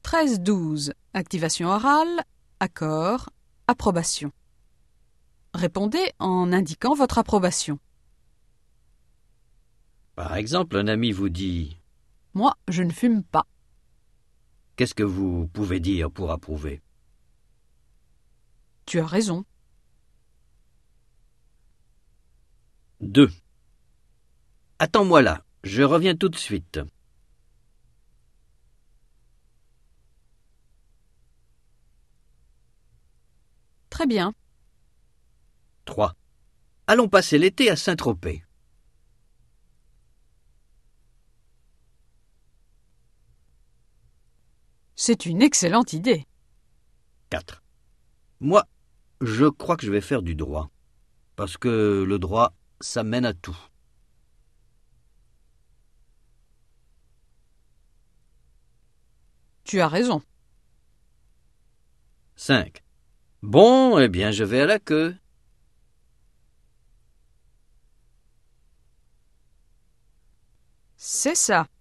13-12. Activation orale, accord, approbation. Répondez en indiquant votre approbation. Par exemple, un ami vous dit « Moi, je ne fume pas. » Qu'est-ce que vous pouvez dire pour approuver? Tu as raison. 2. Attends-moi là, je reviens tout de suite. Très bien. 3. Allons passer l'été à Saint-Tropez. C'est une excellente idée. 4. Moi, je crois que je vais faire du droit. Parce que le droit, ça mène à tout. Tu as raison. 5. Bon, eh bien, je vais à la queue. C'est ça.